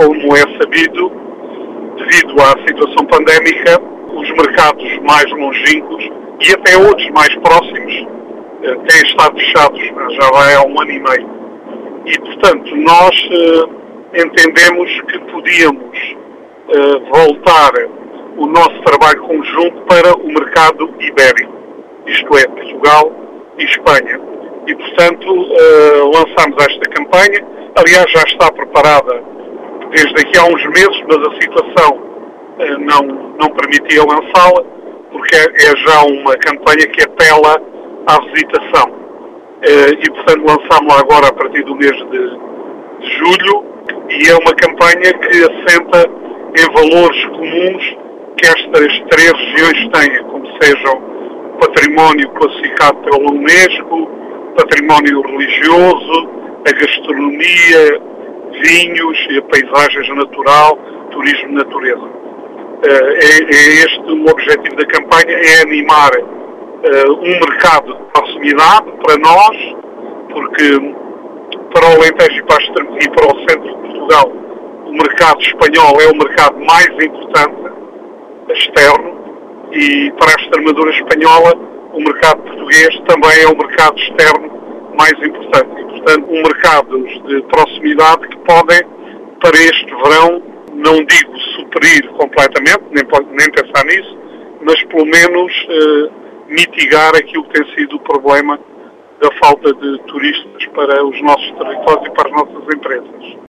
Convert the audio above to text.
como é sabido, devido à situação pandémica, os mercados mais longínquos e até outros mais próximos têm estado fechados, já vai há 1 ano e meio. E, portanto, nós entendemos que podíamos voltar o nosso trabalho conjunto para o mercado ibérico, isto é, Portugal e Espanha. E, portanto, lançámos esta campanha. Aliás, já está preparada desde aqui há uns meses, mas a situação não permitia lançá-la, porque é já uma campanha que apela à visitação. E, portanto, lançámos-la agora a partir do mês de julho, e é uma campanha que assenta em valores comuns que estas 3 regiões têm, como sejam património classificado pela Unesco, património religioso, a gastronomia, vinhos, a paisagem natural, turismo de natureza. É este o objetivo da campanha, é animar um mercado de proximidade para nós, porque para o Alentejo e para o centro de Portugal o mercado espanhol é o mercado mais importante externo, e para a Extremadura espanhola o mercado português também é o mercado externo mais importante. E, portanto, mercados de proximidade que podem, para este verão, não digo suprir completamente, nem pensar nisso, mas pelo menos mitigar aquilo que tem sido o problema da falta de turistas para os nossos territórios e para as nossas empresas.